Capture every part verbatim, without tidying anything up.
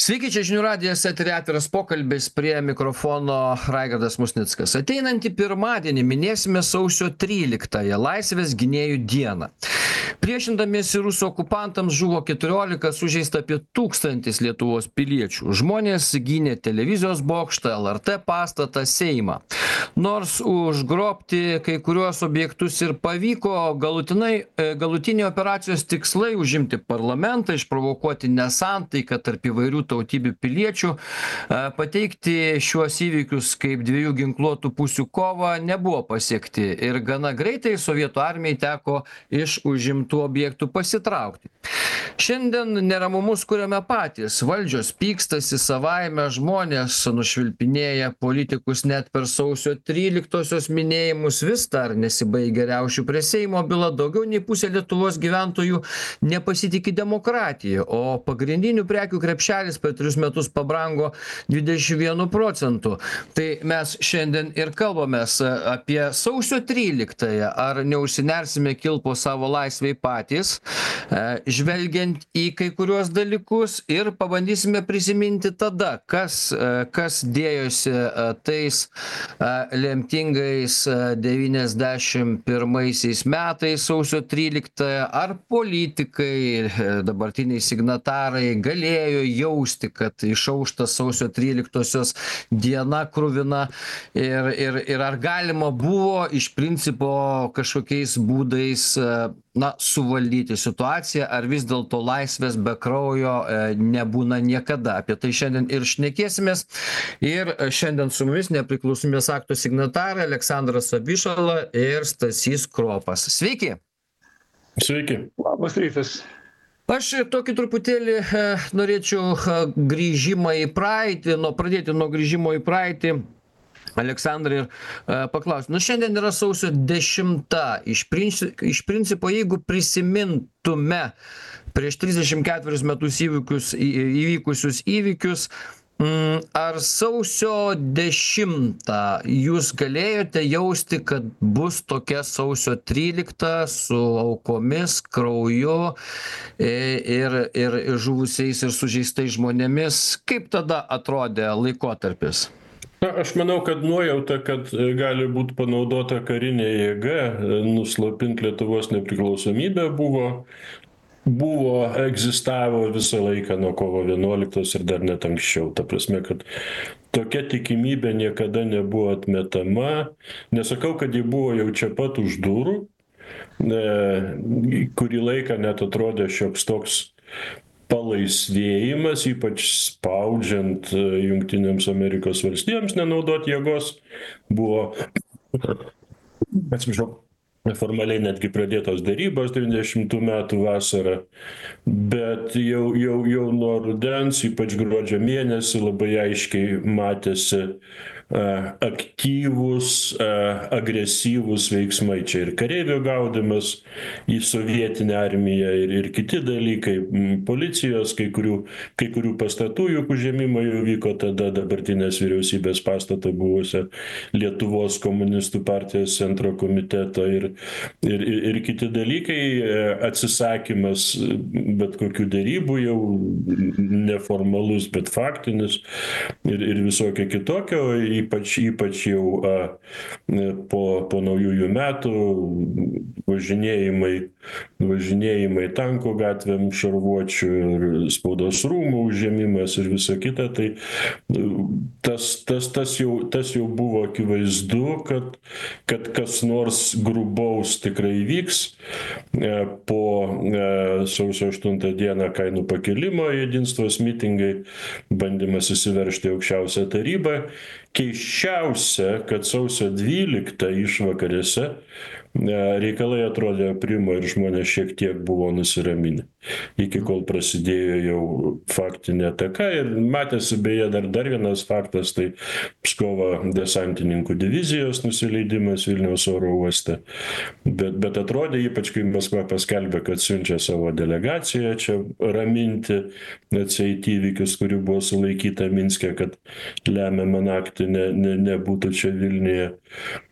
Sveiki, čia žinių radijas, eteryje atviras pokalbis, prie mikrofono Raigardas Musnickas. Ateinantį pirmadienį minėsime sausio tryliktąją, Laisvės gynėjų dieną. Priešindamiesi rusų okupantams žuvo keturiolika, sužeista apie tūkstantis Lietuvos piliečių. Žmonės gynė televizijos bokštą, L R T pastatą, Seimą. Nors užgrobti kai kuriuos objektus ir pavyko, galutinai, galutiniai operacijos tikslai užimti parlamentą, išprovokuoti nesantaiką tarp įvairių tautybių piliečių, pateikti šiuos įvykius kaip dviejų ginkluotų pusių kovą nebuvo pasiekti ir gana greitai sovietų armijai teko iš užimtų objektų pasitraukti. Šiandien neramumus kuriame patys. Valdžios pykstasi savaime, žmonės nušvilpinėja politikus net per sausio tryliktosios minėjimus, vis dar nesibaigia riaušių prie Seimo byla, daugiau nei pusė Lietuvos gyventojų nepasitikė demokratija, o pagrindinių prekių krepšelis per tris metus pabrango dvidešimt vienu procentu. Tai mes šiandien ir kalbamės apie sausio tryliktąją, ar neužsinersime kilpo savo laisvei patys, žvelgiant į kai kuriuos dalykus ir pabandysime prisiminti tada, kas, kas dėjosi tais lemtingais devyniasdešimt pirmaisiais metais sausio tryliktąją, ar politikai, dabartiniai signatarai galėjo jausti, kad išaušta sausio tryliktosios diena kruvina ir, ir, ir ar galima buvo iš principo kažkokiais būdais na, suvaldyti situaciją, ar vis dėlto laisvės be kraujo e, nebūna niekada. Apie tai šiandien ir šnekėsimės. Ir šiandien su mumis nepriklausomybės akto signatarai Aleksandras Abišala ir Stasys Kropas. Sveiki! Sveiki. Labas rytas. Aš tokį truputėlį e, norėčiau e, grįžimą į praeitį, nuo pradėti nuo grįžimo į praeitį. Aleksandrai, paklausiu, nu šiandien yra sausio dešimta, iš principo, iš principo jeigu prisimintume prieš trisdešimt ketverius metus įvykius, įvykusius įvykius, ar sausio dešimtą jūs galėjote jausti, kad bus tokia sausio trylikta su aukomis, krauju ir, ir žuvusiais ir sužeistais žmonėmis? Kaip tada atrodė laikotarpis? Na, aš manau, kad nuojauta, kad gali būti panaudota karinė jėga, nuslopinti Lietuvos nepriklausomybę buvo, buvo, egzistavo visą laiką nuo kovo vienuoliktos ir dar net anksčiau. Ta prasme, kad tokia tikimybė niekada nebuvo atmetama. Nesakau, kad ji buvo jau čia pat už durų, kurį laiką net atrodė šioks toks palaisvėjimas, ypač spaudžiant Jungtinėms Amerikos valstijoms nenaudoti jėgos, buvo, atsiprašau, formaliai netgi pradėtos derybos devyniasdešimtų metų vasarą, bet jau, jau, jau nuo rudens, ypač gruodžio mėnesį, labai aiškiai matėsi aktyvūs, agresyvūs veiksmai. Čia ir kareivių gaudymas į sovietinę armiją ir, ir kiti dalykai, policijos, kai kurių, kai kurių pastatų juk užėmimai jau vyko tada dabartinės vyriausybės pastato buvusio Lietuvos komunistų partijos centro komiteto ir, ir, ir, ir kiti dalykai, atsisakymas bet kokių derybų jau neformalus, bet faktinis ir, ir visokio kitokio. Ypač, ypač jau a, po, po naujųjų metų važinėjimai, važinėjimai tankų gatvėm, šarvuočių ir spaudos rūmų užėmimas ir visa kita, tai tas, tas, tas, jau, tas jau buvo akivaizdu, kad, kad kas nors grubaus tikrai vyks po sausio aštuntą dieną kainų pakilimo jedinstvos mitingai, bandymas įsiveržti aukščiausią tarybą. Keisčiausia, kad sausio dvyliktą išvakarėse reikalai atrodė aprimo ir žmonės šiek tiek buvo nusiraminę. Iki kol prasidėjo jau faktinė ataka ir matėsi beje dar, dar vienas faktas, tai Pskovo desantininkų divizijos nusileidimas Vilniaus oro uoste. Bet, bet atrodė, ypač kai Maskva paskelbė, kad siunčia savo delegaciją čia raminti atseit įvykius, kurių buvo sulaikyta Minske, kad lemiamą naktį ne, ne, nebūtų čia Vilniuje.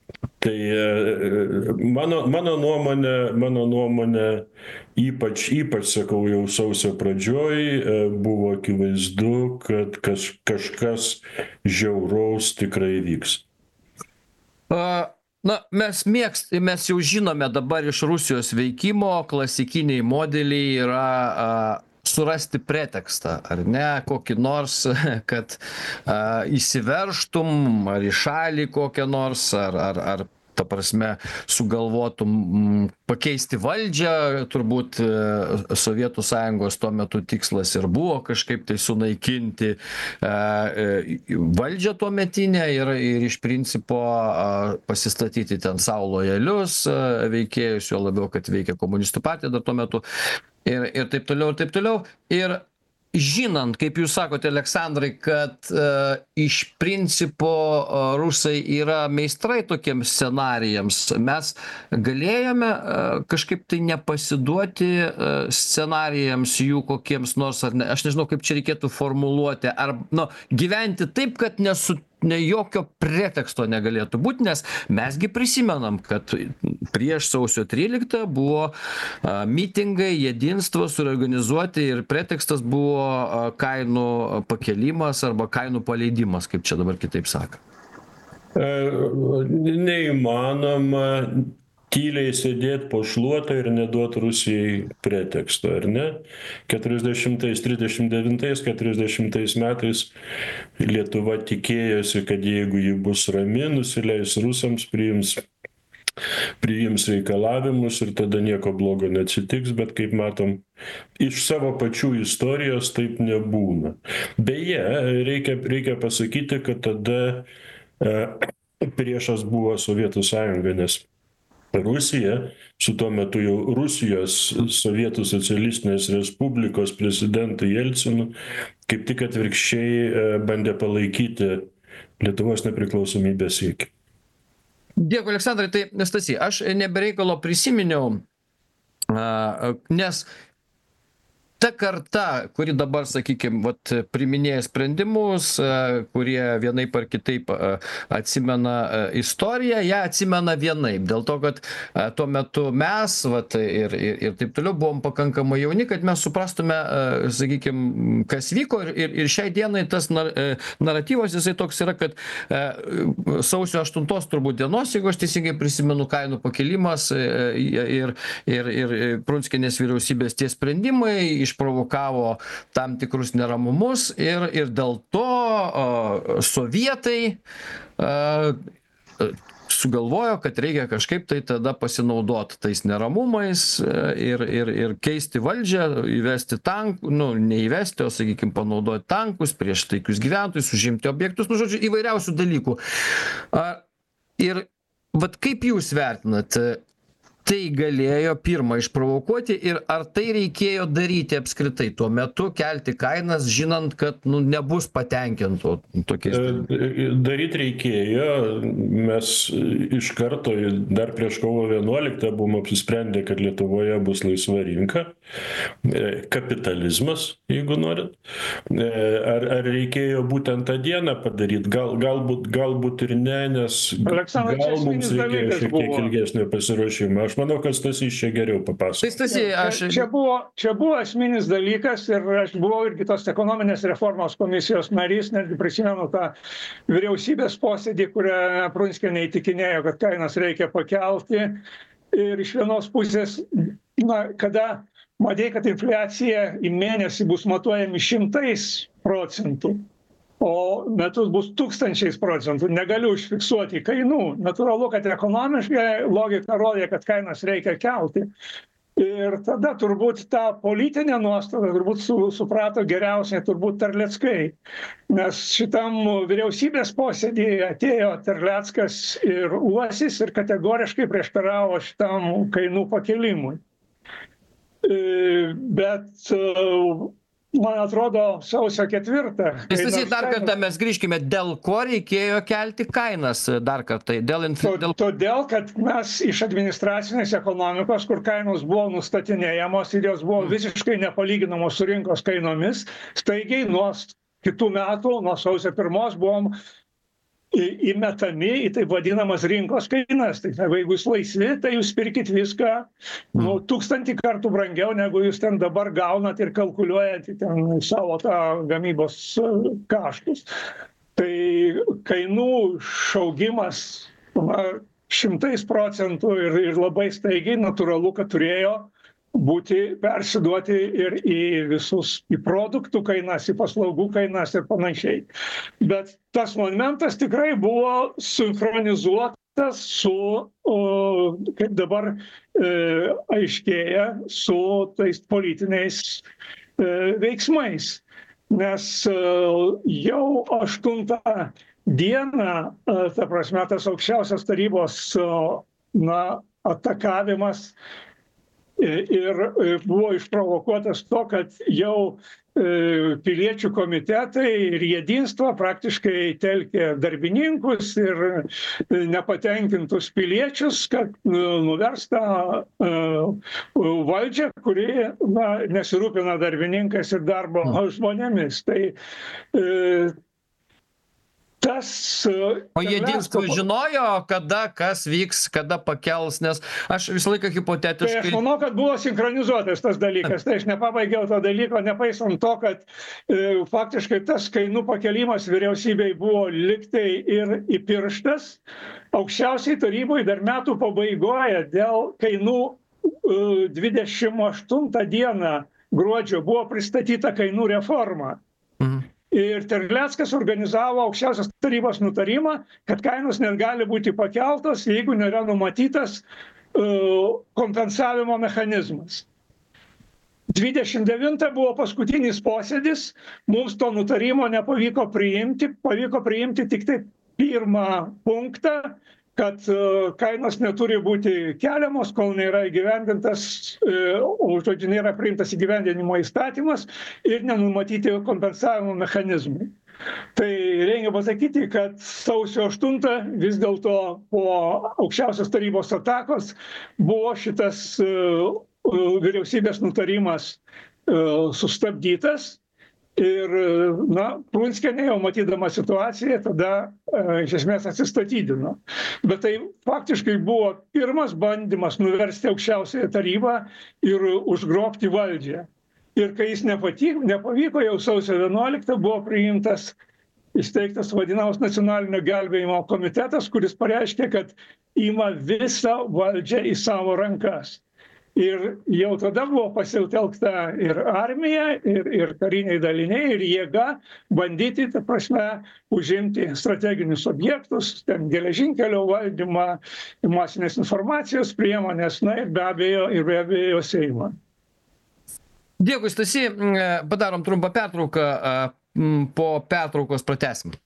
Tai mano, mano nuomonė, mano nuomonė, ypač, ypač, sakau, jau sausio pradžioj buvo akivaizdu, kad kaž, kažkas žiauraus tikrai vyks. A, na, mes mėgst, mes jau žinome dabar iš Rusijos veikimo, klasikiniai modeliai yra a, surasti pretekstą, ar ne, kokį nors, kad a, įsiveržtum, ar į šalį kokią nors, ar, ar, ar ta prasme, sugalvotum m, pakeisti valdžią, turbūt e, Sovietų Sąjungos tuo metu tikslas ir buvo kažkaip tai sunaikinti e, e, valdžią tuometinę ir, ir iš principo e, pasistatyti ten savo lojalius e, veikėjus, jo labiau, kad veikia komunistų partija dar tuo metu ir, ir taip toliau, ir taip toliau. Ir žinant, kaip jūs sakote, Aleksandrai, kad e, iš principo e, rusai yra meistrai tokiems scenarijams, mes galėjome e, kažkaip tai nepasiduoti e, scenarijams jų kokiems nors, ar ne, aš nežinau, kaip čia reikėtų formuluoti, ar nu, gyventi taip, kad nesu ne jokio preteksto negalėtų būti, nes mesgi prisimenam, kad prieš sausio tryliktą buvo a, mitingai, jedinstvo suorganizuoti ir pretekstas buvo a, kainų pakelimas arba kainų paleidimas, kaip čia dabar kitaip sako. Neįmanoma tyliai sėdėti po šluotą ir neduoti Rusijai preteksto, ar ne? keturiasdešimtais, trisdešimt devintais, keturiasdešimtais metais Lietuva tikėjosi, kad jeigu ji bus rami, nusileis rusams, priims, priims reikalavimus ir tada nieko blogo neatsitiks, bet kaip matom, iš savo pačių istorijos taip nebūna. Beje, reikia, reikia pasakyti, kad tada e, priešas buvo Sovietų Sąjunga, nes Rusija, su tuo metu jau Rusijos Sovietų socialistinės respublikos prezidentu Jelcinu, kaip tik atvirkščiai bandė palaikyti Lietuvos nepriklausomybės siekį. Dėkui, Aleksandrai. Tai, Stasy, aš nebereikalo prisiminiau, nes ta karta, kuri dabar, sakykime, vat, priminėja sprendimus, kurie vienaip ar kitaip atsimena istoriją, ją atsimena vienaip. Dėl to, kad tuo metu mes vat, ir, ir, ir taip toliau buvom pakankamai jauni, kad mes suprastume, sakykime, kas vyko. Ir, ir, ir šiai dienai tas nar, naratyvas, jisai toks yra, kad sausio aštuntos turbūt dienos, jeigu aš teisingai prisimenu, kainų pakelimas ir, ir, ir Prunskienės vyriausybės tie sprendimai išprovokavo tam tikrus neramumus ir, ir dėl to uh, sovietai uh, sugalvojo, kad reikia kažkaip tai tada pasinaudoti tais neramumais uh, ir, ir, ir keisti valdžią, įvesti tankų, nu, neįvesti, o, sakykime, panaudoti tankus prieš taikius gyventojus, užimti objektus, nu, žodžiu, įvairiausių dalykų. Uh, ir vat kaip jūs vertinat, tai galėjo pirmą išprovokuoti ir ar tai reikėjo daryti apskritai tuo metu, kelti kainas, žinant, kad nu, nebus patenkintų tokiais? Daryti reikėjo. Mes iš karto, dar prieš kovo vienuoliktą buvom apsisprendę, kad Lietuvoje bus laisva rinka, kapitalizmas, jeigu norit. Ar, ar reikėjo būtent tą dieną padaryti? Gal, galbūt, galbūt ir ne, nes Aleksandrai, gal mums reikėjo šiek tiek ilgesnio pasiruošimo. Aš manau, kad Stasys čia geriau papasakos. Tai Stasy, aš... Čia, čia, buvo, čia buvo esminis dalykas ir aš buvau irgi tos ekonominės reformos komisijos narys, netgi prisimenu tą vyriausybės posėdį, kurią Prunskienė įtikinėjo, kad kainas reikia pakelti. Ir iš vienos pusės, na, kada matė, kad infliacija į mėnesį bus matuojami šimtais procentų, o metus bus tūkstančiais procentų, negaliu užfiksuoti kainų. Natūralu, kad ekonomiškai logika rodė, kad kainas reikia kelti. Ir tada turbūt tą politinę nuostatą turbūt su, suprato geriausiai turbūt Terleckai. Nes šitam vyriausybės posėdėje atėjo Terleckas ir Uosis ir kategoriškai prieštaravo šitam kainų pakelimui. Bet man atrodo, sausio ketvirtą. Stasy, dar kartą mes grįžkime, dėl ko reikėjo kelti kainas dar kartą? Dėl infl... dėl... Todėl, kad mes iš administracinės ekonomikos, kur kainos buvo nustatinėjamos ir jos buvo visiškai nepalyginamos su rinkos kainomis, staigiai nuo kitų metų, nuo sausio pirmos buvom įmetami į taip vadinamas rinkos kainas. Tai jeigu jūs laisvi, tai jūs pirkit viską nu, tūkstantį kartų brangiau, negu jūs ten dabar gaunat ir kalkuliuojat ten savo tą gamybos kaštus. Tai kainų šaugimas na, šimtais procentų ir, ir labai staigiai natūralu, kad turėjo būti persiduoti ir į visus, į produktų kainas, į paslaugų kainas ir panašiai. Bet tas momentas tikrai buvo sinchronizuotas su, o, kaip dabar e, aiškėja, su tais politiniais e, veiksmais. Nes e, jau aštuntą dieną, e, ta prasme, tas aukščiausios tarybos e, na, atakavimas ir buvo išprovokuotas to, kad jau piliečių komitetai ir jedinstva praktiškai telkė darbininkus ir nepatenkintus piliečius, kad nuversta valdžia, kuri na, nesirūpina darbininkais ir darbo žmonėmis. Tai tas... O jedinstvo žinojo, kada kas vyks, kada pakels, nes aš visą laiką hipotetiškai... Tai aš manau, kad buvo sinchronizuotas tas dalykas, tai aš nepabaigiau to dalyko, nepaisant to, kad e, faktiškai tas kainų pakelimas vyriausybei buvo liktai ir įpirštas. Aukščiausiai taryboje dar metų pabaigoje dėl kainų e, dvidešimt aštuntą dieną gruodžio buvo pristatyta kainų reforma. Mhm. Ir Terleckas organizavo aukščiausios tarybos nutarimą, kad kainos net gali būti pakeltos, jeigu nėra numatytas uh, kompensavimo mechanizmas. dvidešimt devintą buvo paskutinis posėdis, mums to nutarimo nepavyko priimti, pavyko priimti tik tai pirmą punktą, kad uh, kainos neturi būti keliamos, kol nėra įgyvendintas, uh, o žodžiu, nėra priimtas įgyvendinimo įstatymas ir nenumatyti kompensavimo mechanizmai. Tai reikia pasakyti, kad sausio aštuntą vis dėlto po aukščiausios tarybos atakos buvo šitas uh, vyriausybės nutarimas uh, sustabdytas. Ir, na, Prunskienė jau matydama situaciją, tada e, iš esmės atsistatydino. Bet tai faktiškai buvo pirmas bandymas nuversti aukščiausiąją tarybą ir užgrobti valdžią. Ir kai jis nepatyk, nepavyko, jau sausio vienuoliktą buvo priimtas, įsteigtas vadinamas nacionalinio gelbėjimo komitetas, kuris pareiškė, kad ima visą valdžią į savo rankas. Ir jau tada buvo pasitelkta ir armija, ir, ir kariniai daliniai, ir jėga bandyti, ta prasme, užimti strateginius objektus, ten geležinkelio valdymą, masinės informacijos priemonės, na ir be abejo, ir be abejo Seimą. Dėkui, Stasy. Padarom trumpą pertrauką. Po pertraukos pratęsim.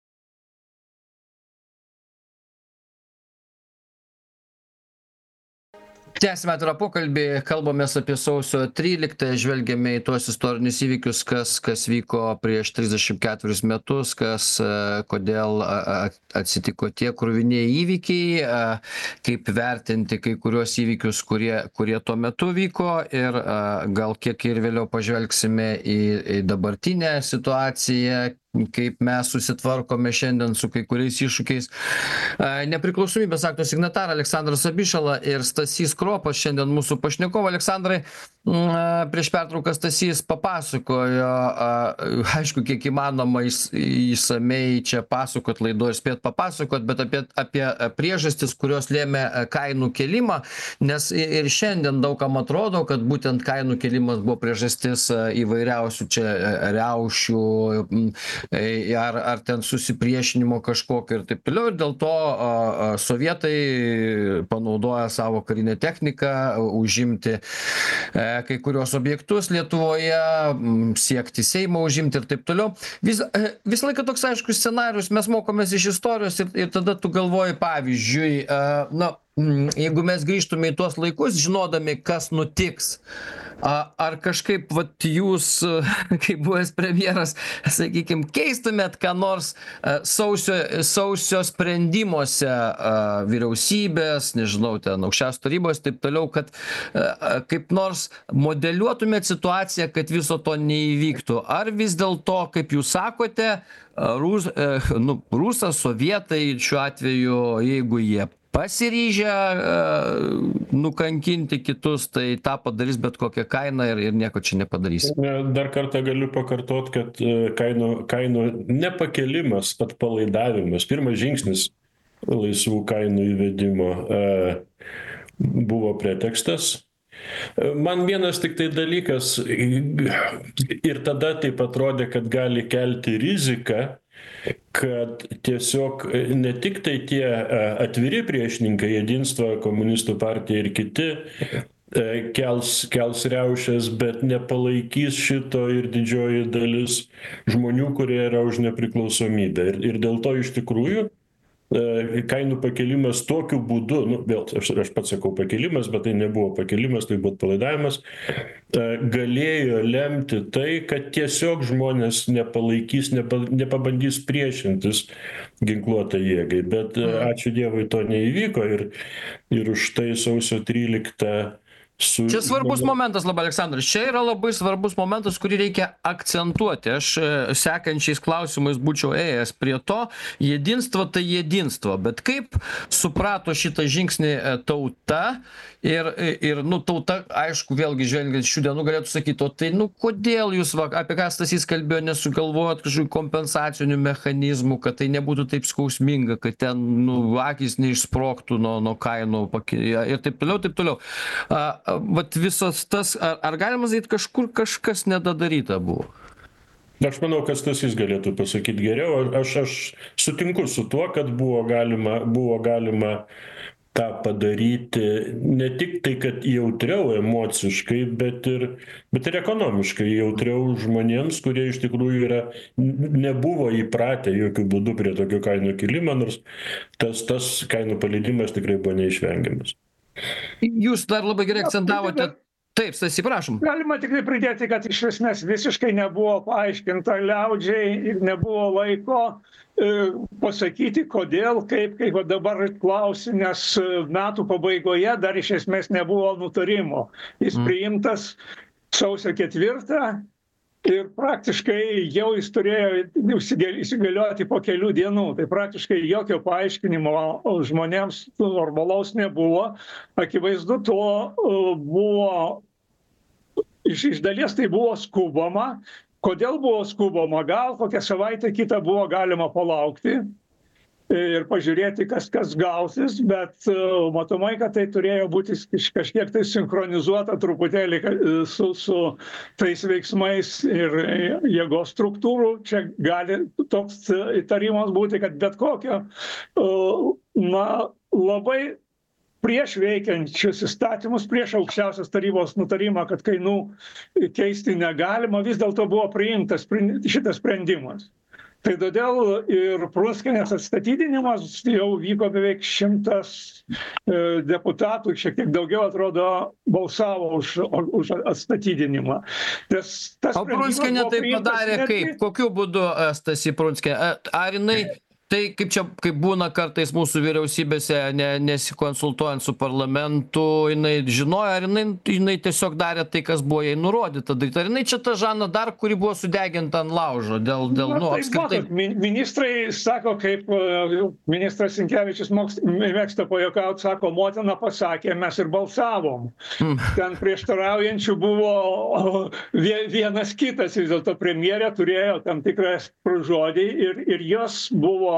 Tęsime atvirą pokalbį, kalbamės apie sausio tryliktąją, žvelgiame į tuos istorinius įvykius, kas, kas vyko prieš trisdešimt ketverius metus, kas, kodėl atsitiko tie kruviniai įvykiai, kaip vertinti kai kuriuos įvykius, kurie, kurie tuo metu vyko ir gal kiek ir vėliau pažvelgsime į, į dabartinę situaciją, kaip mes susitvarkome šiandien su kai kuriais iššūkiais. Nepriklausomybės akto signatarai Aleksandras Abišala ir Stasys Kropas šiandien mūsų pašnekovai. Aleksandrai, prieš pertrauką Stasys papasakojo, aišku, kiek įmanoma išsamei čia pasakot laido ir spėt papasakot, bet apie, apie priežastis, kurios lėmė kainų kelimą, nes ir šiandien daugam atrodo, kad būtent kainų kelimas buvo priežastis įvairiausių čia riaušių, ar, ar ten susipriešinimo kažkokio ir taip toliau. Ir dėl to a, a, sovietai panaudoja savo karinę techniką užimti e, kai kurios objektus Lietuvoje, m, siekti Seimą užimti ir taip toliau. Vis, e, visą laiką toks aiškus scenarius, mes mokomės iš istorijos ir, ir tada tu galvoji, pavyzdžiui, e, na, jeigu mes grįžtume į tuos laikus, žinodami, kas nutiks, ar kažkaip vat jūs, kaip buvęs premjeras, sakykime, keistumėt ką nors sausio, sausio sprendimuose vyriausybės, nežinau, ten aukščiausios tarybos, taip toliau, kad kaip nors modeliuotumėt situaciją, kad viso to neįvyktų. Ar vis dėlto, kaip jūs sakote, Rus, nu, rusas, sovietai šiuo atveju, jeigu jie pasiryžę nukankinti kitus, tai tą padarys bet kokią kainą ir, ir nieko čia nepadarys. Dar kartą galiu pakartot, kad kainų, kainų nepakelimas, atpalaidavimas, pirmas žingsnis laisvų kainų įvedimo buvo pretekstas. Man vienas tik tai dalykas, ir tada taip atrodė, kad gali kelti riziką, kad tiesiog ne tik tai tie atviri priešininkai, Jedinstvo, komunistų partija ir kiti, kels, kels riaušės, bet nepalaikys šito ir didžioji dalis žmonių, kurie yra už nepriklausomybę. Ir, ir dėl to iš tikrųjų kainų pakelimas tokiu būdu, nu, vėl aš, aš pats sakau pakelimas, bet tai nebuvo pakelimas, tai buvo atpalaidavimas, galėjo lemti tai, kad tiesiog žmonės nepalaikys, nepa, nepabandys priešintis ginkluotą jėgai. Bet ačiū Dievui to neįvyko ir, ir už tai sausio tryliktą Su... Čia svarbus momentas labai, Aleksandras. Čia yra labai svarbus momentas, kurį reikia akcentuoti. Aš sekančiais klausimais būčiau ėjęs prie to. Jedinstvo tai jedinstvo. Bet kaip suprato šitą žingsnį tauta ir, ir nu, tauta, aišku, vėlgi žvelgiant šių dienų galėtų sakyti, o tai, nu, kodėl jūs, va, apie ką Stasys kalbėjo, nesugalvojot kažkokių kompensacinių mechanizmų, kad tai nebūtų taip skausminga, kad ten, nu, akys neišsprogtų nuo, nuo kainų ir taip toliau, taip toliau. A, vat visas tas, ar, ar galima sakyti, kažkur kažkas nedadaryta buvo? Aš manau, kad Stasys galėtų pasakyti geriau. Aš, aš sutinku su tuo, kad buvo galima, buvo galima tą padaryti ne tik tai, kad jautriau emociškai, bet ir, bet ir ekonomiškai jautriau žmonėms, kurie iš tikrųjų yra, nebuvo įpratę jokių būdų prie tokio kainų kilimo, nors tas, tas kainų paleidimas tikrai buvo neišvengiamas. Jūs dar labai gerai akcentavote. Taip, Stasy, prašom. Galima tik tai pridėti, kad iš esmės visiškai nebuvo paaiškinta liaudžiai ir nebuvo laiko e, pasakyti, kodėl, kaip, kaip dabar klausi, nes metų pabaigoje dar iš esmės nebuvo nutarimo. Jis mm. priimtas sausio ketvirtą ir praktiškai jau jis turėjo įsigalioti po kelių dienų. Tai praktiškai jokio paaiškinimo žmonėms normalaus nebuvo. Akivaizdu, to buvo, iš, iš dalies tai buvo skubama. Kodėl buvo skubama? Gal kokią savaitę kitą buvo galima palaukti ir pažiūrėti, kas, kas gausis, bet uh, matomai, kad tai turėjo būti kažkiek tai sinchronizuota truputėlį su, su tais veiksmais ir jėgos struktūrų. Čia gali toks įtarimas būti, kad bet kokio uh, na, labai prieš veikiančius įstatymus, prieš aukščiausios tarybos nutarimą, kad kainų keisti negalima, vis dėlto buvo priimtas šitas sprendimas. Tai todėl ir Prunskienės atstatydinimas jau vyko beveik šimtas e, deputatų, šiek tiek daugiau atrodo balsavo už, už atstatydinimą. Tas, tas o Prunskienė tai padarė netgi... kaip? Kokiu būdu, Stasy Prunskienė? Ar jinai... Tai kaip čia, kaip būna kartais mūsų vyriausybėse, ne, nesikonsultuojant su parlamentu, jinai žinojo, ar jinai, jinai tiesiog darė tai, kas buvo jai nurodyta daryti. Ar jinai čia ta Žana Dark, kuri buvo sudeginta ant laužo dėl, dėl Na, nu, tai apskritai. Matot, ministrai sako, kaip ministras Sinkevičius mėgsta pajuokauti, sako, motina pasakė, mes ir balsavom. Mm. Ten prieštaraujančių buvo vienas kitas, vis dėlto premjerė turėjo tam tikrą žodį ir, ir jos buvo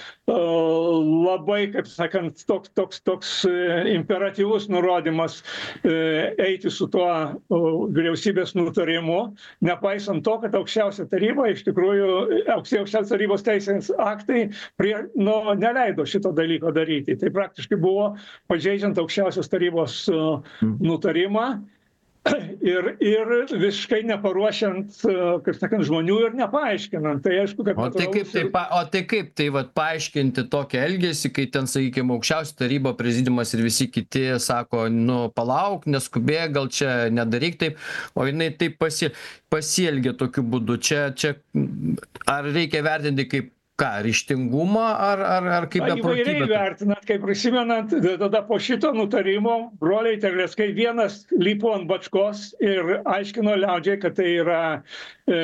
labai, kaip sakant, toks, toks, toks imperatyvus nurodymas eiti su tuo vyriausybės nutarimu, nepaisant to, kad aukščiausia taryba, iš tikrųjų, aukščiausios tarybos teisės aktai prie, nu, neleido šito dalyko daryti. Tai praktiškai buvo pažeidžiant aukščiausios tarybos nutarimą. ir, ir visiškai neparuošiant, kaip sakant, žmonių ir nepaaiškinant. Tai aišku, kad... O tai kaip tai, pa, o tai, kaip tai vat, paaiškinti tokią elgesį, kai ten, sakykime, aukščiausia taryba, prezidiumas ir visi kiti sako, nu, palauk, neskubėk, gal čia nedaryk taip, o jinai taip pasi, pasielgia tokiu būdu. Čia, čia ar reikia vertinti kaip ką, ryžtingumą ar, ar, ar kaip beprotybę? Įvairiai vertinant, kaip prisimenant, tada po šito nutarimo broliai Terleckai vienas lipo ant bačkos ir aiškino liaudžiai, kad tai yra e,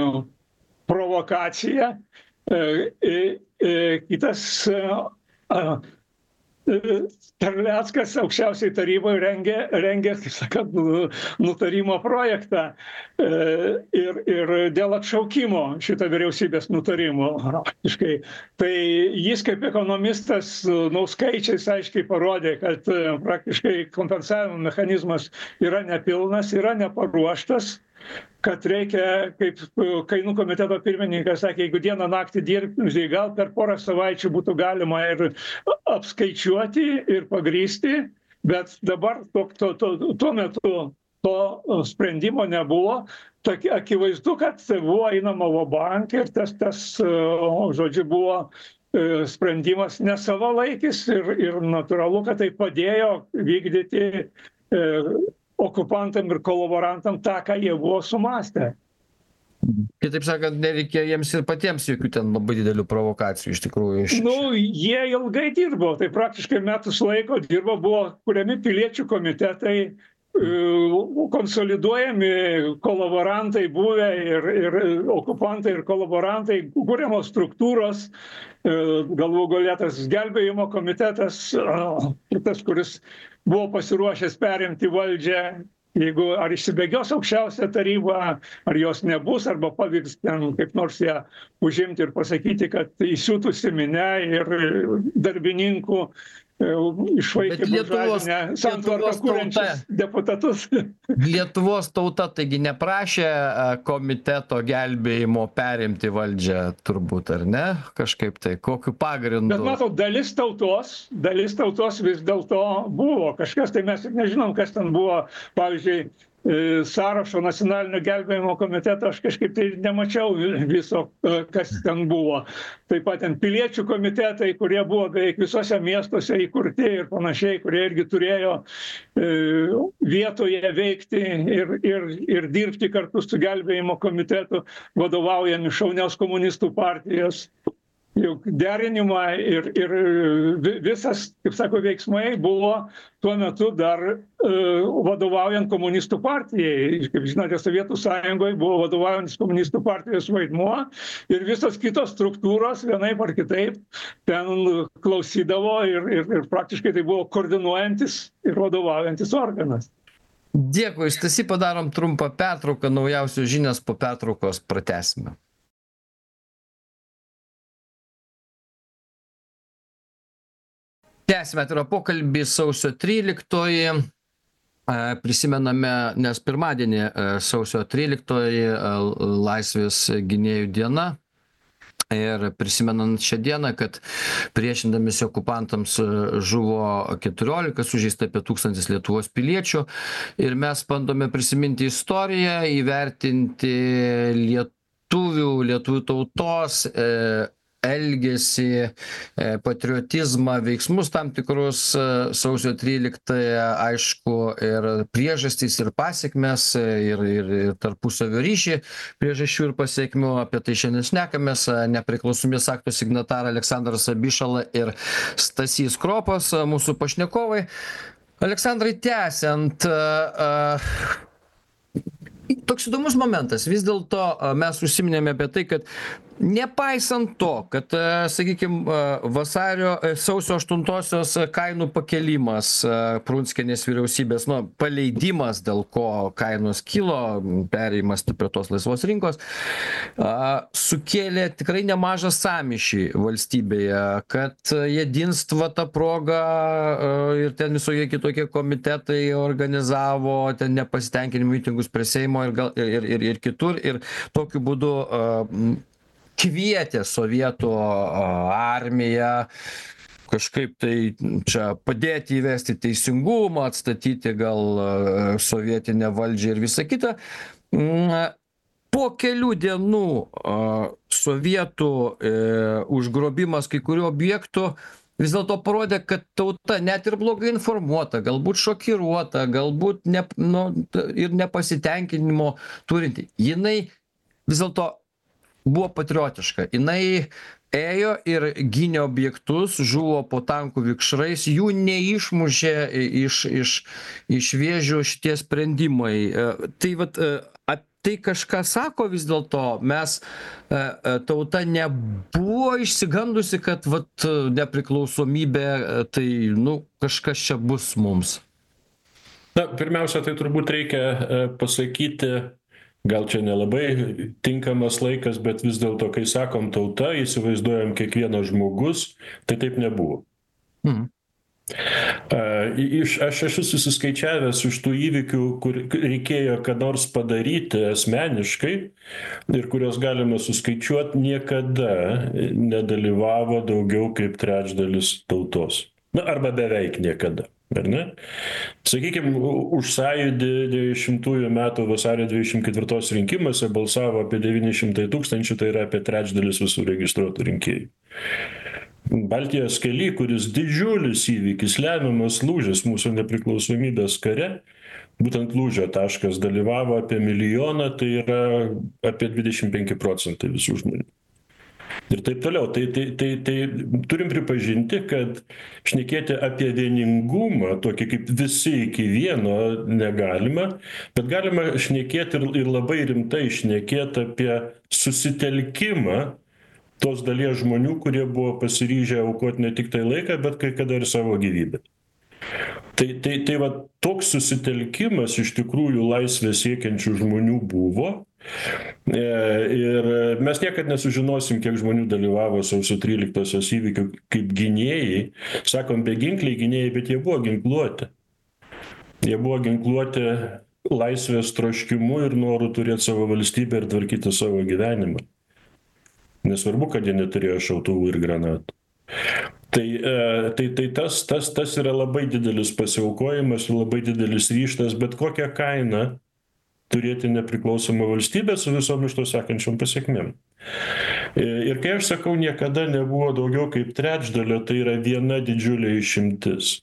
provokacija. E, e, kitas e, Terleckas aukščiausiai taryboje rengė, rengė, kaip sakant, nutarimo projektą ir, ir dėl atšaukimo šito vyriausybės nutarimo. Tai jis kaip ekonomistas, nu, skaičiais aiškiai parodė, kad praktiškai kompensavimo mechanizmas yra nepilnas, yra neparuoštas, kad reikia, kaip kainų komiteto pirmininkas sakė, jeigu dieną naktį dirbti, gal per porą savaičių būtų galima ir apskaičiuoti ir pagrysti, bet dabar to, to, to, tuo metu to sprendimo nebuvo. Tak, akivaizdu, kad buvo einama vabank ir tas, tas, žodžiu, buvo sprendimas nesavalaikis ir, ir natūralu, kad tai padėjo vykdyti okupantam ir kolaborantam tą, ką jie buvo sumastę. Kitaip sakant, nereikėjo jiems ir patiems jokių ten labai didelių provokacijų iš tikrųjų. Nu, jie ilgai dirbo, tai praktiškai metus laiko dirbo, buvo kuriami piliečių komitetai, konsoliduojami kolaborantai buvę ir, ir okupantai ir kolaborantai, kuriamos struktūros, galų gale tas gelbėjimo komitetas, tas, kuris buvo pasiruošęs perimti valdžią, jeigu ar išsibėgios aukščiausia taryba, ar jos nebus, arba pavyks ten kaip nors ją užimti ir pasakyti, kad įsiutusi minia ir darbininkų išvaikė buržuazinę santvarką kuriančius deputatus. Lietuvos tauta taigi neprašė komiteto gelbėjimo perimti valdžią turbūt, ar ne? Kažkaip tai, kokiu pagrindu? Bet matau, dalis tautos, dalis tautos vis dėlto buvo. Kažkas, tai mes ir nežinom, kas ten buvo, pavyzdžiui, sąrašo nacionalinio gelbėjimo komiteto, aš kažkaip tai nemačiau viso, kas ten buvo. Taip pat ten piliečių komitetai, kurie buvo beveik visose miestuose įkurti ir panašiai, kurie irgi turėjo vietoje veikti ir, ir, ir dirbti kartu su gelbėjimo komitetu, vadovaujami šaunios komunistų partijos. Juk derinimą ir, ir visas, kaip sako, veiksmai buvo tuo metu dar uh, vadovaujant komunistų partijai. Kaip žinote, Sovietų sąjungoje buvo vadovaujantis komunistų partijos vaidmuo ir visos kitos struktūros vienaip ar kitaip ten klausydavo ir, ir, ir praktiškai tai buvo koordinuojantis ir vadovaujantis organas. Dėkui, Stasy, padarom trumpą pertrauką, naujausios žinios, po pertraukos pratęsime. Tęsime, tai yra pokalbį sausio tryliktoji, prisimename, nes pirmadienį sausio tryliktoji Laisvės gynėjų diena ir prisimenant šią dieną, kad priešindamiesi okupantams žuvo keturiolika, sužeista apie tūkstantis Lietuvos piliečių ir mes bandome prisiminti istoriją, įvertinti lietuvių, lietuvių tautos elgesį, patriotizmą, veiksmus tam tikrus sausio tryliktąją, aišku, ir priežastys, ir pasiekmes, ir, ir, ir tarpusavio ryšį priežasčių ir pasiekmių. Apie tai šiandien šnekamės. Nepriklausomybės akto signatarai Aleksandras Abišala ir Stasys Kropas, mūsų pašnekovai. Aleksandrai, tęsiant, toks įdomus momentas. Vis dėlto mes užsiminėme apie tai, kad nepaisant to, kad, sakykime, vasario, sausio aštuntosios kainų pakėlimas, Prunskienės vyriausybės, nu, paleidimas, dėl ko kainos kilo, perėjimas prie tos laisvos rinkos, sukėlė tikrai nemažą sąmyšį valstybėje, kad jedinstva tą progą ir ten visokie kitokie komitetai organizavo ten nepasitenkinimų mitingus prie Seimo ir, gal, ir, ir, ir kitur, ir tokiu būdu kvietė sovietų armiją, kažkaip tai čia padėti įvesti teisingumą, atstatyti gal sovietinę valdžią ir visa kita. Po kelių dienų sovietų užgrobimas kai kurių objektų vis dėlto parodė, kad tauta net ir blogai informuota, galbūt šokiruota, galbūt ne, nu, ir nepasitenkinimo turinti. Jinai vis dėlto buvo patriotiška. Jinai ėjo ir gynė objektus, žuvo po tankų vikšrais, jų neišmušė iš, iš, iš vėžių šitie sprendimai. Tai vat, tai kažką sako vis dėlto, mes tauta nebuvo išsigandusi, kad vat, nepriklausomybė, tai nu, kažkas čia bus mums. Na, pirmiausia, tai turbūt reikia pasakyti, gal čia nelabai tinkamas laikas, bet vis dėlto, kai sakom tauta, įsivaizduojam kiekvienas žmogus, tai taip nebuvo. Mhm. Iš, aš esu susiskaičiavęs iš tų įvykių, kur reikėjo ką nors padaryti asmeniškai ir kurios galima suskaičiuoti, niekada nedalyvavo daugiau kaip trečdalis tautos. Na, arba beveik niekada. Ar ne? Sakykime, už sąjūdį devyniasdešimtųjų metų vasario dvidešimt ketvirtos rinkimuose balsavo apie devyni šimtai tūkstančių, tai yra apie trečdalis visų registruotų rinkėjų. Baltijos kely, kuris didžiulis įvykis, lemiamas lūžis mūsų nepriklausomybės kare, būtent lūžio taškas, dalyvavo apie milijoną, tai yra apie dvidešimt penki procentai visų žmonių. Ir taip toliau. Tai, tai, tai, tai turim pripažinti, kad šnekėti apie vieningumą, tokį kaip visi iki vieno, negalima, bet galima šnekėti ir, ir labai rimtai šnekėti apie susitelkimą tos dalies žmonių, kurie buvo pasiryžę aukoti ne tik tai laiką, bet kai kada ir savo gyvybę. Tai, tai, tai va, toks susitelkimas iš tikrųjų laisvės siekiančių žmonių buvo. Ir mes niekad nesužinosim, kiek žmonių dalyvavo sausio tryliktosios įvykių kaip gynėjai. Sakom, beginkliai gynėjai, bet jie buvo ginkluoti. Jie buvo ginkluoti laisvės troškimu ir noru turėti savo valstybę ir tvarkyti savo gyvenimą. Nesvarbu, kad jie neturėjo šautuvų ir granatų. Tai, tai, tai tas, tas, tas yra labai didelis pasiaukojimas ir labai didelis ryžtas, bet kokią kainą turėti nepriklausomą valstybę su visom iš to sekančiom pasiekmėm. Ir kai aš sakau, niekada nebuvo daugiau kaip trečdalio, tai yra viena didžiulė išimtis.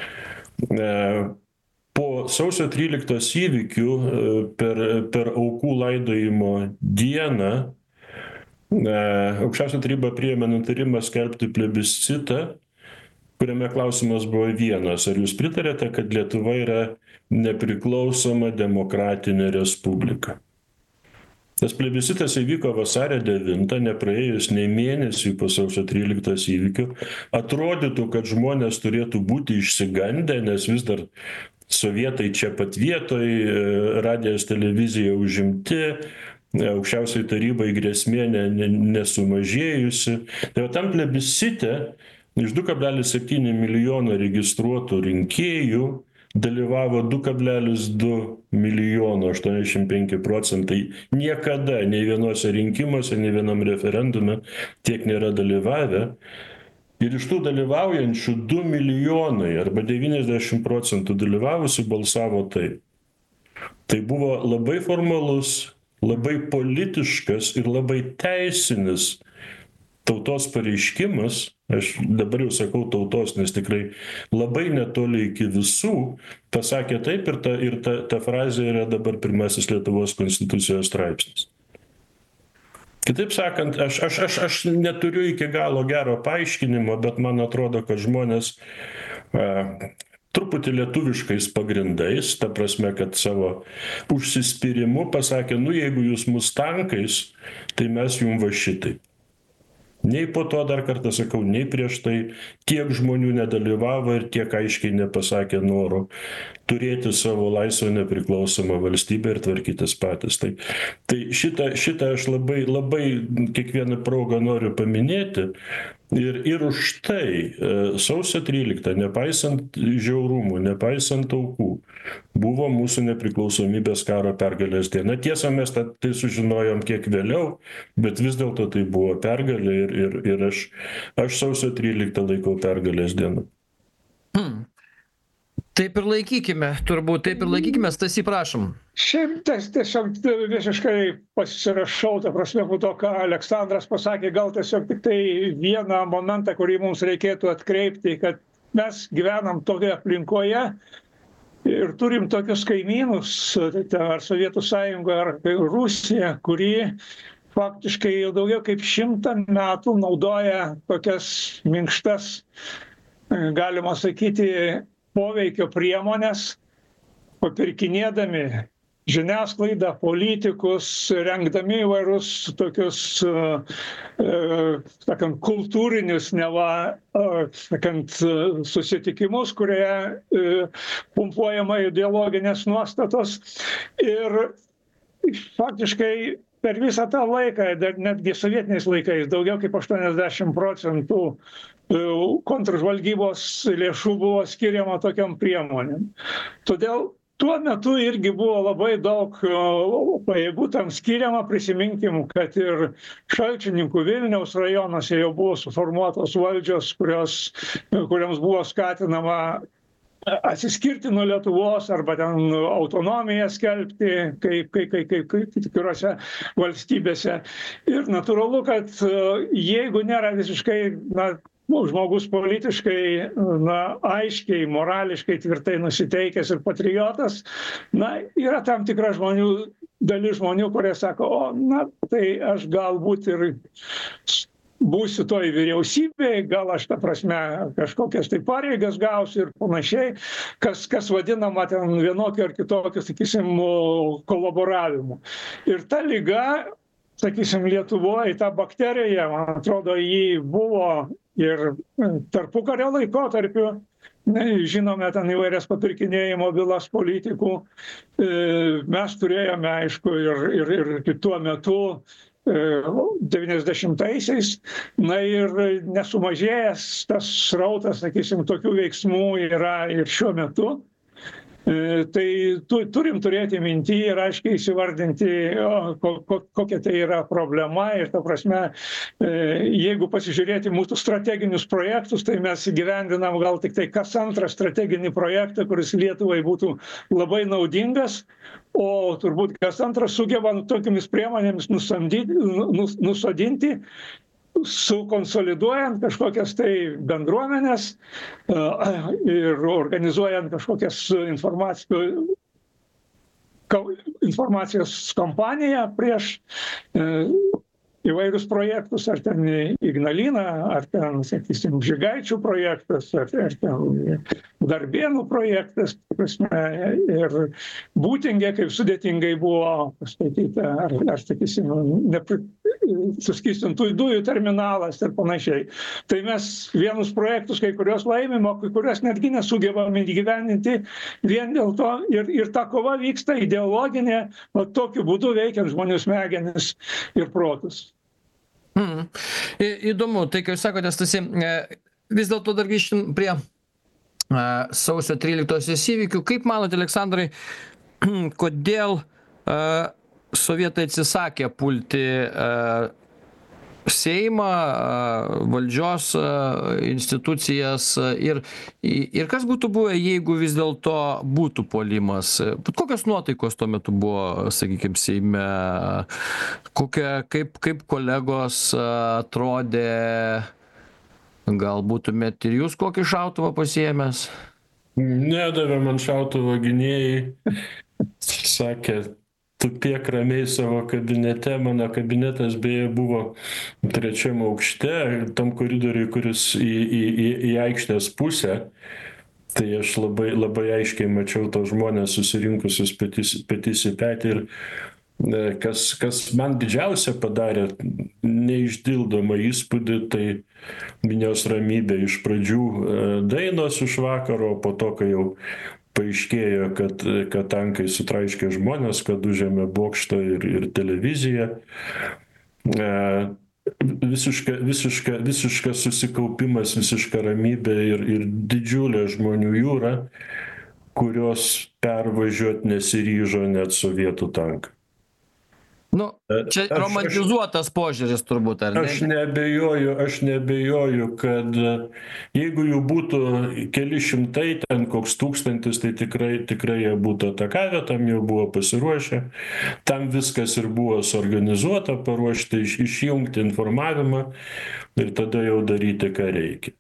Po sausio tryliktos įvykių per, per aukų laidojimo dieną Aukščiausia taryba priėmė nutarimą skelbti plebiscitą, kuriame klausimas buvo vienas: ar jūs pritarėte, kad Lietuva yra nepriklausoma demokratinė respublika? Tas plebiscitas įvyko vasario devintą, nepraėjus nei mėnesiui po sausio tryliktos įvykių. Atrodytų, kad žmonės turėtų būti išsigandę, nes vis dar sovietai čia pat vietoj, radijas, televizija užimti, aukščiausiai tarybai grėsmė ne, ne, nesumažėjusi. Tai tam plebiscite iš du kablelis septyni milijono registruotų rinkėjų dalyvavo du kablelis du milijono, aštuoniasdešimt penki procentai. Niekada nei vienose rinkimuose, nei vienam referendume tiek nėra dalyvavę. Ir iš tų dalyvaujančių du milijonai arba devyniasdešimt procentų dalyvavusių balsavo taip. Tai buvo labai formalus, labai politiškas ir labai teisinis tautos pareiškimas. Aš dabar jau sakau tautos, nes tikrai labai netoli iki visų pasakė taip, ir ta, ir ta, ta frazė yra dabar pirmasis Lietuvos konstitucijos straipsnis. Kitaip sakant, aš, aš, aš, aš neturiu iki galo gero paaiškinimo, bet man atrodo, kad žmonės a, truputį lietuviškais pagrindais, ta prasme, kad savo užsispyrimu pasakė, nu jeigu jūs mus tankais, tai mes jum va šitai. Nei po to, dar kartą sakau, nei prieš tai tiek žmonių nedalyvavo ir tiek aiškiai nepasakė noro turėti savo laisvą nepriklausomą valstybę ir tvarkytis patys. Tai, tai šitą, šitą aš labai, labai kiekvieną progą noriu paminėti, Ir, ir už tai sausio tryliktą, nepaisant žiaurumų, nepaisant aukų, buvo mūsų nepriklausomybės karo pergalės diena. Tiesa, mes tai sužinojom kiek vėliau, bet vis dėlto tai buvo pergalė ir, ir, ir aš, aš sausio tryliktą laikau pergalės dieną. Hmm. Taip ir laikykime, turbūt, taip ir laikykime, Stasy, prašom. Šiaip tas tiesiog visiškai pasirašau, ta prasme, po to, ką Aleksandras pasakė, gal tiesiog tik tai vieną momentą, kurį mums reikėtų atkreipti, kad mes gyvenam tokioje aplinkoje ir turim tokius kaimynus, ar Sovietų sąjunga, ar Rusija, kuri faktiškai jau daugiau kaip šimtą metų naudoja tokias minkštas, galima sakyti, poveikio priemonės, papirkinėdami žiniasklaidą, politikus, rengdami įvairius tokius, sakant, kultūrinius, neva, sakant, susitikimus, kurioje pumpuojama ideologinės nuostatos. Ir faktiškai per visą tą laiką, dar netgi sovietiniais laikais, daugiau kaip aštuoniasdešimt procentų kontržvalgybos lėšų buvo skiriama tokiam priemonėm. Todėl tuo metu irgi buvo labai daug pajėgų tam skiriama. Prisiminkim, kad ir Šalčininkų Vilniaus rajonuose jau buvo suformuotos valdžios, kurios, kuriams buvo skatinama atsiskirti nuo Lietuvos arba ten autonomiją skelbti kaip, kaip, kaip, kaip, kaip tikrose valstybėse. Ir natūralu, kad jeigu nėra visiškai, na, žmogus politiškai, na, aiškiai, morališkai tvirtai nusiteikęs ir patriotas, na, yra tam tikra žmonių, dalis žmonių, kurie sako, o, na, tai aš galbūt ir būsiu toj vyriausybėje, gal aš tą prasme kažkokias tai pareigas gausiu ir panašiai, kas, kas vadinama ten vienokiu ar kitokiu, sakysim, kolaboravimu. Ir ta liga, sakysim, Lietuvoje, ta bakterija, man atrodo, jį buvo ir tarpukario laikotarpiu, žinome ten įvairias papirkinėjimo bylas politikų, mes turėjome, aišku, ir, ir, ir tuo metu devyniasdešimtaisiais, na ir nesumažėjęs tas srautas, sakysim, tokių veiksmų yra ir šiuo metu. Tai tu, turim turėti minty ir aiškiai įsivardinti, ko, ko, kokia tai yra problema. Ir ta prasme, jeigu pasižiūrėti mūsų strateginius projektus, tai mes įgyvendinam gal tik tai kas antrą strateginį projektą, kuris Lietuvai būtų labai naudingas, o turbūt kas antras sugeba tokiamis priemonėmis nusamdyti, nus, nusodinti, sukonsoliduojant kažkokias tai bendruomenės ir organizuojant kažkokias informacijos, informacijos kampaniją prieš įvairius projektus, ar ten Ignalina, ar ten, sakysim, Žygaičių projektas, ar, ar ten Darbėnų projektas, prasme, ir Būtingė, kaip sudėtingai buvo pastatyta, ar, ar sakysim, nepri, suskystintų dujų terminalas ir panašiai. Tai mes vienus projektus, kai kurios laimim, o kai kurios netgi nesugebame įgyvendinti vien dėl to, ir, ir ta kova vyksta ideologinė, o tokiu būdu veikiant žmonių smegenis ir protus. Mm. Į, įdomu, tai kai jūs sakote, Stasy, vis dėlto dar grįžtim prie uh, sausio tryliktosios įvykių. Kaip manote, Aleksandrai, kodėl uh, sovietai atsisakė pulti uh, Seimą, valdžios institucijas ir, ir kas būtų buvę, jeigu vis dėlto būtų puolimas? Kokios nuotaikos tuo metu buvo, sakykime, Seime? Kokia, kaip, kaip kolegos atrodė? Gal būtumėt ir jūs kokį šautuvą pasiėmęs? Nedavė man šautuvo gynėjai. Sakė, tupėk ramiai savo kabinete. Mano kabinetas beje buvo trečiam aukšte, tam koridoriui, kuris į, į, į, į aikštės pusę. Tai aš labai, labai aiškiai mačiau tos žmonės susirinkusius petys, petys į petį. Ir kas, kas man didžiausia padarė neišdildomą įspūdį, tai minios ramybė. Iš pradžių dainos iš vakaro, po to, kai jau paaiškėjo, kad, kad tankai sutraiškė žmonės, kad užėmė bokštą ir, ir televiziją. visiška, visiška, visiškas susikaupimas, visiška ramybė ir, ir didžiulė žmonių jūra, kurios pervažiuot nesiryžo net sovietų tankai. Nu, čia Aš- romantizuotas požiūris turbūt, ar ne? Aš neabejoju, aš neabejoju, kad jeigu jų būtų keli šimtai, ten koks tūkstantis, tai tikrai, tikrai jie būtų atakavę, tam jau buvo pasiruošę, tam viskas ir buvo suorganizuota, paruošti, iš- išjungti informavimą ir tada jau daryti, ką reikia.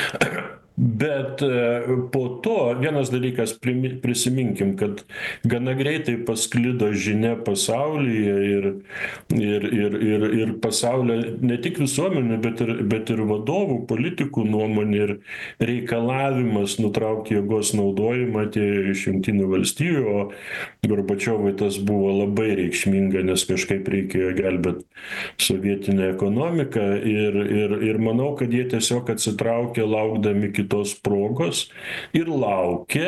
Bet e, po to vienas dalykas, primi- prisiminkim, kad gana greitai pasklido žinia pasaulyje ir, ir, ir, ir, ir pasaulio ne tik visuomenė, bet ir, bet ir vadovų, politikų nuomonė ir reikalavimas nutraukti jėgos naudojimą atėjo iš Jungtinių valstijų, o Gorbačiovui tas buvo labai reikšminga, nes kažkaip reikėjo gelbėti sovietinę ekonomiką ir, ir, ir manau, kad jie tiesiog atsitraukė laukdami kitos progos ir laukė,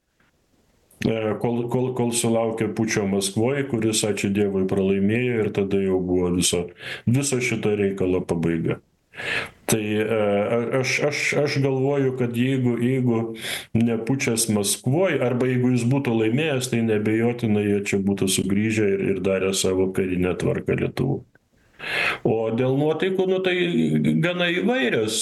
e, kol, kol, kol sulaukė pučio Maskvoje, kuris, ačiū Dievui, pralaimėjo ir tada jau buvo viso, viso šito reikalo pabaiga. Tai e, aš, aš, aš galvoju, kad jeigu, jeigu ne pučas Maskvoje, arba jeigu jis būtų laimėjęs, tai nebejotinai jie čia būtų sugrįžę ir, ir darę savo karinę tvarką Lietuvų. O dėl nuotaikų, nu tai gana įvairios.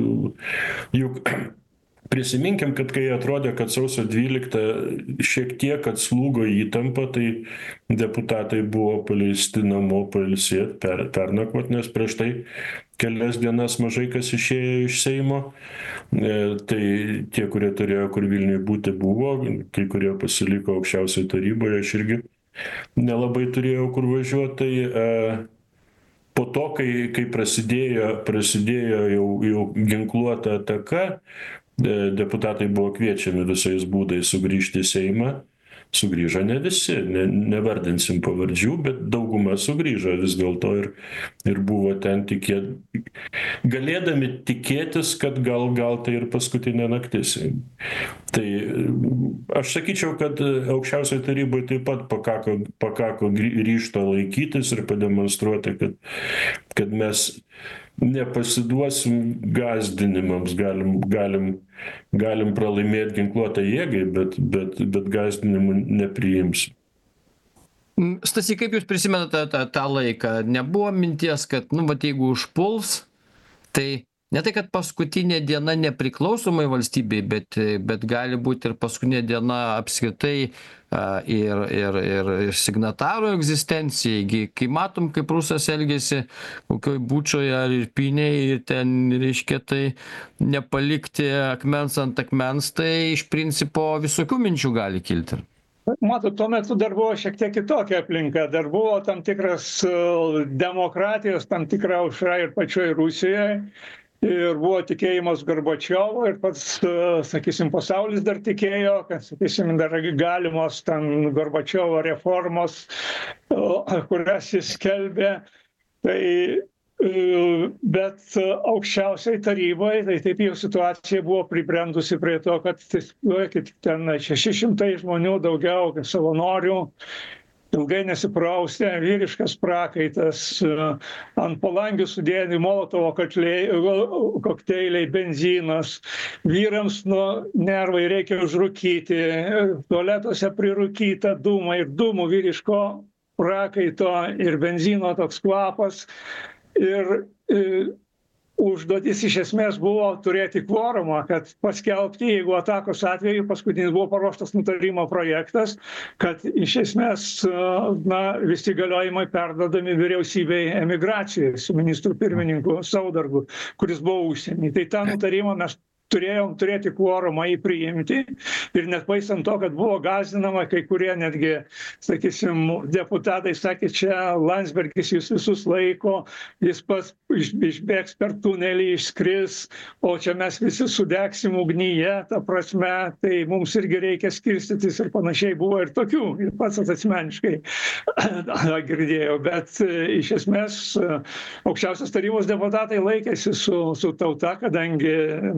Juk prisiminkim, kad kai atrodė, kad sausio dvyliktą šiek tiek atslūgo įtampa, tai deputatai buvo paleisti namo pailsėti, per, pernakvot, nes prieš tai kelias dienas mažai kas išėjo iš Seimo. E, tai tie, kurie turėjo kur Vilniuje būti, buvo, kai kurie pasiliko aukščiausioje taryboje, aš irgi nelabai turėjau kur važiuoti. Tai, e, po to, kai, kai prasidėjo, prasidėjo jau, jau ginkluota ataka, deputatai buvo kviečiami visais būdais sugrįžti į Seimą. Sugrįžo ne visi, ne, nevardinsim pavardžių, bet dauguma sugrįžo vis dėlto ir, ir buvo ten tikėt, galėdami tikėtis, kad gal, gal tai ir paskutinė naktis. Tai aš sakyčiau, kad aukščiausioje taryboje taip pat pakako, pakako ryžto laikytis ir pademonstruoti, kad, kad mes nepasiduosim gąsdinimams, galim, galim, galim pralaimėti ginkluotą jėgai, bet, bet, bet gąsdinimų nepriimsim. Stasy, kaip jūs prisimenate tą, tą laiką? Nebuvo minties, kad, nu, vat jeigu užpuls, tai ne tai, kad paskutinė diena nepriklausomai valstybei, bet, bet gali būti ir paskutinė diena apskritai a, ir, ir, ir, ir signatarų egzistencijai. Kai matom, kaip Rusas elgėsi kokioj Bučoje ar Irpynėje ir ten, reiškia, tai nepalikti akmens ant akmens, tai iš principo visokių minčių gali kilti. Matot, tuo metu dar buvo šiek tiek kitokia aplinka, dar buvo tam tikras demokratijos, tam tikra aušra ir pačioje Rusijoje. Ir buvo tikėjimas Gorbačiovo ir pats, sakysim, pasaulis dar tikėjo, kad, sakysim, dar galimos ten Gorbačiovo reformos, kurias jis skelbė. Tai, bet aukščiausiai taryboje, tai taip jau situacija buvo pribrendusi prie to, kad ten šeši šimtai žmonių daugiau savanorių, ilgai nesipraustė, vyriškas prakaitas, ant palangių sudėti Molotovo kokteiliai, benzinas, vyrams nuo nervai reikia užrūkyti, tualetuose prirūkyta dūmai ir dūmų vyriško prakaito ir benzino toks kvapas. Ir, ir užduotis iš esmės buvo turėti kvorumą, kad paskelbti, jeigu atakos atveju, paskutinis buvo paruoštas nutarimo projektas, kad iš esmės na, visi galiojimai perdodami vyriausybei emigracijai su ministru pirmininku Saudargu, kuris buvo užsienį. Tai tą nutarimą mes turėjom turėti kvorumą jį priimti ir net paisant to, kad buvo gąsdinama, kai kurie netgi, sakysim, deputatai sakė, čia Landsbergis jūs visus laiko, jis pats išbėgs per tunelį, išskris, o čia mes visi sudegsim ugnyje, ta prasme, tai mums irgi reikia skirstytis ir panašiai buvo ir tokių, ir pats asmeniškai girdėjau, bet iš esmės aukščiausios tarybos deputatai laikėsi su, su tauta, kadangi, na, tie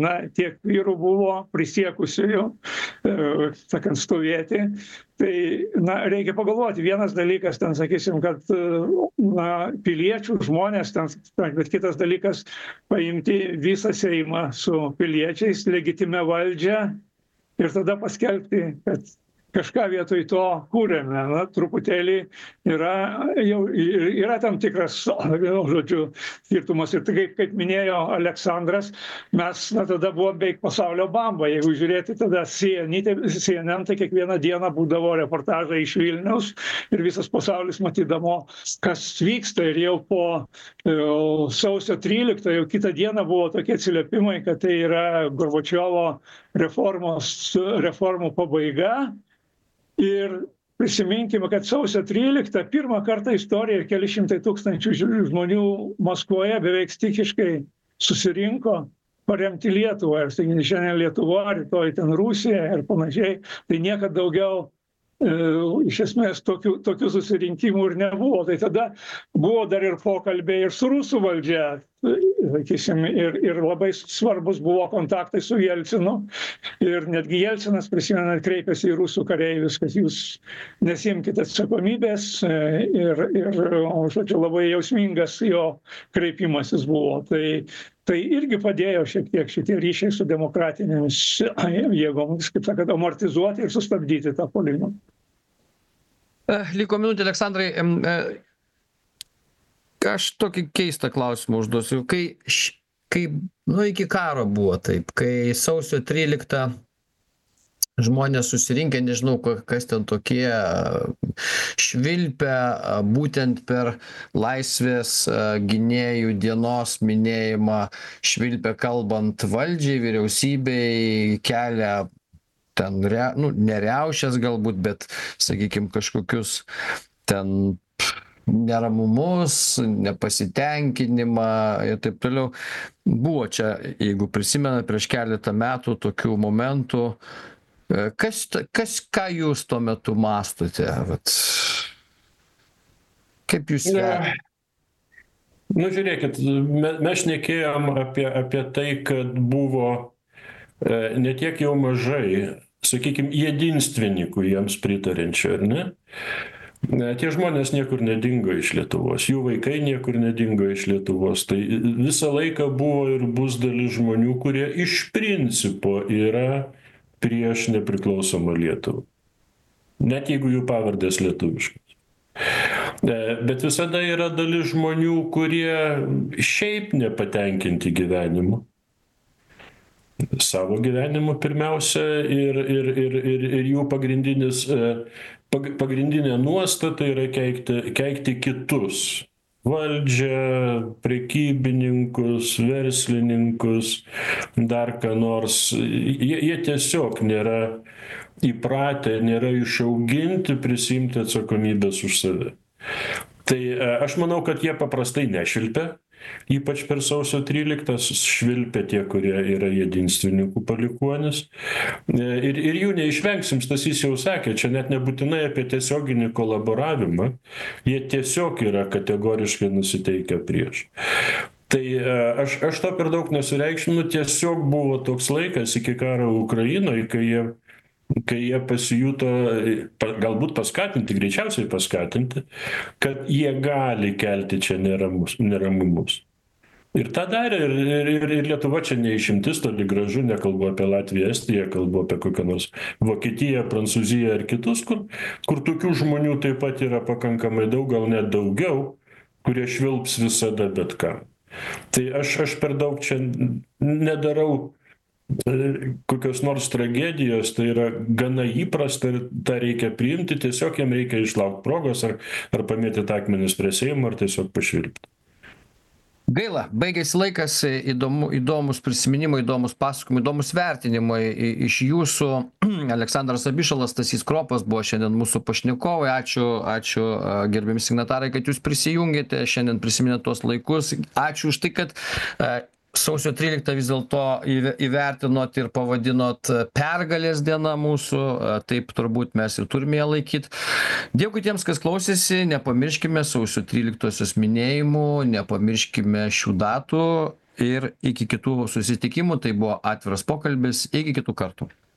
kiek vyrų buvo prisiekusiųjų, sakant, stovėti. Tai, na, reikia pagalvoti, vienas dalykas, ten, sakysim, kad, na, piliečių žmonės, ten, bet kitas dalykas, paimti visą Seimą su piliečiais, legitimę valdžią ir tada paskelbti, kad kažką vietoj to kūrėme. Na, truputėlį yra, jau, yra tam tikras, žodžiu, skirtumas. Ir tai, kaip, kaip minėjo Aleksandras, mes, na, tada buvom beveik pasaulio bamba. Jeigu žiūrėti tada C N N, tai kiekvieną dieną būdavo reportažai iš Vilniaus ir visas pasaulis matydamo, kas vyksta. Ir jau po jau, sausio tryliktą, jau kitą dieną buvo tokie atsiliepimai, kad tai yra Gorbačiovo reformos, reformų pabaiga. Ir prisiminkime, kad sausio tryliktą pirmą kartą istorijoje keli šimtai tūkstančių žmonių Maskvoje beveik stichiškai susirinko paremti Lietuvą. Ir sakykime, šiandien Lietuva, rytoj ten Rusija ir panašiai. Tai niekad daugiau e, iš esmės tokių, tokių susirinkimų ir nebuvo. Tai tada buvo dar ir pokalbiai ir su rusų valdžia. Sakysim, ir, ir labai svarbus buvo kontaktai su Jelcinu. Ir netgi Jelcinas, prisimenant, kreipėsi į rusų kareivius, kad jūs nesimkite atsakomybės. Ir, ir žodžiu, labai jausmingas jo kreipimasis buvo. Tai, tai irgi padėjo šiek tiek šitie ryšiai su demokratinėmis jėgomis, kaip sakant, amortizuoti ir sustabdyti tą puolimą. Liko minutė, Aleksandrai. Aš tokį keistą klausimą užduosiu. Kai, kai nu, iki karo buvo taip, kai sausio tryliktą žmonės susirinkę, nežinau, kas ten tokie, švilpia būtent per laisvės gynėjų dienos minėjimą, švilpia kalbant valdžiai, vyriausybei, kelia ten, nu, neriaušės galbūt, bet, sakykime, kažkokius ten neramumus, nepasitenkinimą ir taip toliau. Buvo čia, jeigu prisimena, prieš keletą metų tokių momentų. Kas, kas, ką jūs tuo metu mąstote? Vat. Kaip jūs... Na, nu, žiūrėkit, mes, mes šnekėjom apie, apie tai, kad buvo e, ne tiek jau mažai, sakykime, jedinstvenikų jiems pritarančių, ar ne? Tie žmonės niekur nedingo iš Lietuvos, jų vaikai niekur nedingo iš Lietuvos. Tai visą laiką buvo ir bus dalis žmonių, kurie iš principo yra prieš nepriklausomą Lietuvą. Net jeigu jų pavardės lietuviškas. Bet visada yra dalis žmonių, kurie šiaip nepatenkinti gyvenimu. Savo gyvenimu pirmiausia ir, ir, ir, ir, ir jų pagrindinis, pagrindinė nuostata yra keikti, keikti kitus. Valdžią, prekybininkus, verslininkus, dar ką nors. Jie, jie tiesiog nėra įpratę, nėra išauginti prisimti atsakomybės už save. Tai aš manau, kad jie paprastai nešvilpia. Ypač per sausio tryliktą švilpia tie, kurie yra jedinstvininkų palikuonis. Ir, ir jų neišvengsim, Stasys jau sakė, čia net nebūtinai apie tiesioginį kolaboravimą, jie tiesiog yra kategoriškai nusiteikę prieš. Tai aš, aš to per daug nesureikšminu, tiesiog buvo toks laikas iki karo Ukrainoje, kai jie kai jie pasijuto, galbūt paskatinti, greičiausiai paskatinti, kad jie gali kelti čia neramus, neramumus. Ir tą darė, ir, ir, ir Lietuva čia neišimtis, toli gražu, nekalbu apie Latviją, Estiją, kalbu apie kokią nors Vokietiją, Prancūziją ir kitus, kur, kur tokių žmonių taip pat yra pakankamai daug, gal net daugiau, kurie švilps visada bet ką. Tai aš, aš per daug čia nedarau kokios nors tragedijos, tai yra gana įprasta ir tą reikia priimti, tiesiog jam reikia išlaukti progos ar, ar pamėtyti akmenis prie Seimo ar tiesiog pašvilpti. Gaila, baigėsi laikas, įdomu, įdomus prisiminimai, įdomus pasakojimai, įdomus vertinimai iš jūsų. Aleksandras Abišalas, Stasys Kropas buvo šiandien mūsų pašnekovai. Ačiū, ačiū gerbiami signatarai, kad jūs prisijungėte, šiandien prisiminėte tuos laikus. Ačiū už tai, kad sausio tryliktą vis dėlto įvertinot ir pavadinot pergalės diena mūsų, taip turbūt mes ir turime ją laikyti. Dėkui tiems, kas klausėsi, nepamirškime sausio tryliktosios minėjimų, nepamirškime šių datų ir iki kitų susitikimų. Tai buvo atviras pokalbis. Iki kitų kartų.